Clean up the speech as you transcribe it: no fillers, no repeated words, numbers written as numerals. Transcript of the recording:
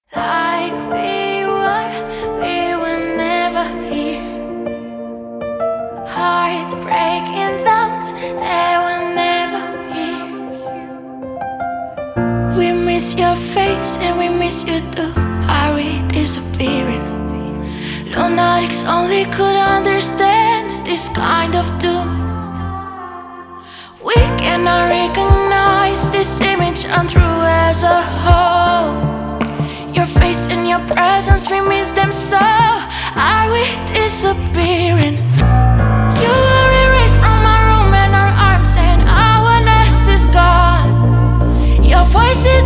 Like we were never here. Heart breaking downs, they were never here. We miss your face and we miss you too. Are we disappearing? Lunatics only could understand this kind of doom. We cannot recognize this image untrue as a whole. Your face and your presence, we miss them so. Are we disappearing? You were erased from our room and our arms, and our nest is gone. Your voice is